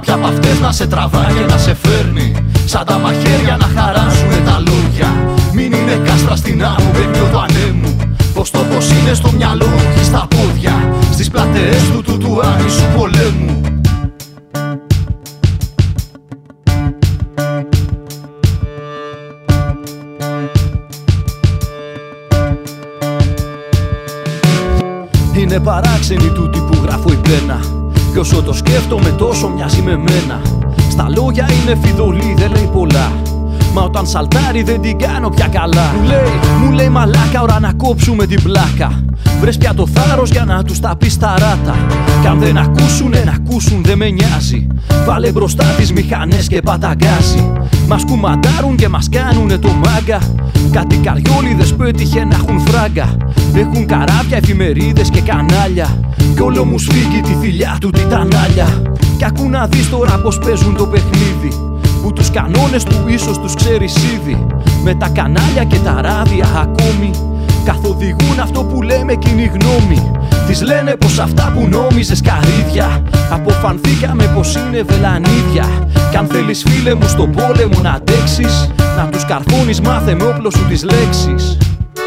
κάποια απ' αυτές να σε τραβά και να σε φέρνει σαν τα μαχαίρια να χαράζουνε τα λόγια. Μην είναι κάστρα στην άμμο, πέπιο του ανέμου. Πως το πως είναι στο μυαλό, όχι στα πόδια, στις πλατεές του άνισου πολέμου. Είναι παράξενη τούτη που γράφω η πένα, κι όσο το σκέφτομαι τόσο μοιάζει με μένα. Στα λόγια είναι φιδωλή, δεν λέει πολλά, μα όταν σαλτάρει δεν την κάνω πια καλά. Μου λέει μαλάκα, ώρα να κόψουμε την πλάκα. Βρες πια το θάρρος για να τους τα πεις τα ράτα. Κι αν δεν ακούσουνε να ακούσουν, δεν με νοιάζει. Βάλε μπροστά τις μηχανές και παταγκάζει. Μας κουμαντάρουν και μας κάνουνε το μάγκα. Κάτι καριόλιδες πέτυχε να έχουν φράγκα. Έχουν καράβια, εφημερίδες και κανάλια. Κι όλο μου σφίγγει τη θηλιά του τιτανάλια. Κι ακού να δεις τώρα πως παίζουν το παιχνίδι, που τους κανόνες του ίσως τους ξέρεις ήδη. Με τα κανάλια και τα ράδια ακόμη καθοδηγούν αυτό που λέμε κοινή γνώμη. Τις λένε πως αυτά που νόμιζες καρύδια αποφανθήκαμε πως είναι βελανίδια. Κι αν θέλεις φίλε μου στον πόλεμο να αντέξεις, να τους καρφώνεις μάθε με όπλο σου τις λέξεις.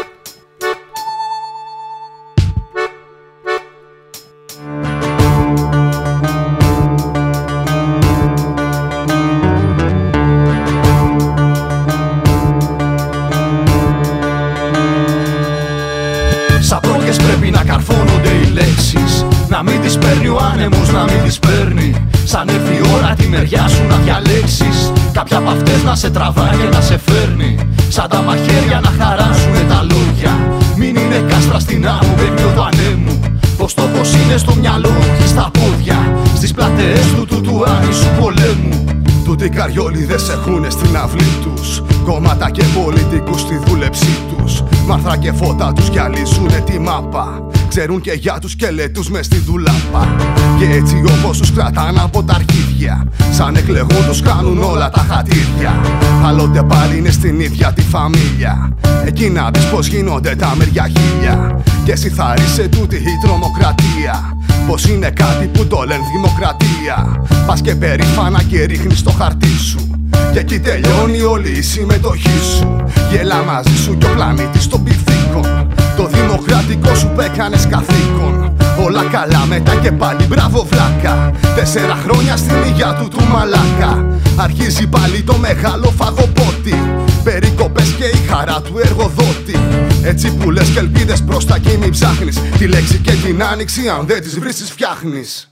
Σαν πρόκες πρέπει να καρφώνονται οι λέξεις, να μην τις παίρνει ο άνεμος, να μην τις παίρνει. Σαν έρθει η ώρα τη μεριά σου να διαλέξεις, κάποια απ' αυτές να σε τραβάει και να σε φέρνει σαν τα μαχαίρια να χαράζουνε τα λόγια. Μην είναι κάστρα στην άμμο, πέπιο του ανέμου. Πως το πως είναι στο μυαλό, όχι στα πόδια, στις πλατεές του άνισου πολέμου. Τούτοι καριόλιδες έχουνε στην αυλή τους κόμματα και πολιτικούς στη δούλεψή τους. Μάρθρα και φώτα τους γυαλίζουνε τη μάπα. Ξέρουν και για τους σκελετούς μες στη ντουλάπα. Και έτσι όπως τους κρατάνε από τα αρχίδια, σαν εκλεγούν τους κάνουν όλα τα χατήρια. Άλλοτε πάλι είναι στην ίδια τη φαμίλια. Εκεί να δεις πως γίνονται τα μεριά χίλια. Και εσύ θα ρίσε τούτη η τρομοκρατία, πως είναι κάτι που το λένε δημοκρατία. Πας και περήφανα και ρίχνεις το χαρτί σου, και εκεί τελειώνει όλη η συμμετοχή σου. Γελά μαζί σου κι ο πλανήτης των πυθίκων, το δημοκρατικό σου που έκανες καθήκον. Όλα καλά μετά και πάλι μπράβο βλάκα. 4 χρόνια στην υγειά του μαλάκα. Αρχίζει πάλι το μεγάλο φαγοπότη, περικοπές και η χαρά του εργοδότη. Έτσι που λες και ελπίδες προς τα εκεί μην ψάχνεις, τη λέξη και την άνοιξη αν δεν τις βρεις τις φτιάχνεις.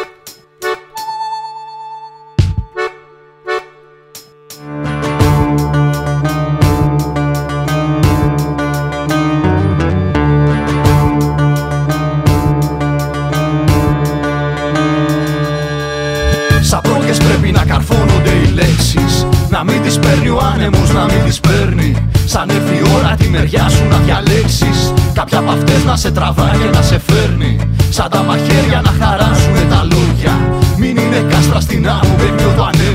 Σαν πρόκες πρέπει να καρφώνονται οι λέξεις, να μην τις παίρνει ο άνεμος, να μην τις παίρνει. Σαν έρθει η ώρα τη μεριά σου να διαλέξεις, κάποια απ' αυτές να σε τραβάει και να σε φέρνει σαν τα μαχαίρια να χαράζουνε τα λόγια. Μην είναι κάστρα στην άμμο, πέπιο του ανέμου.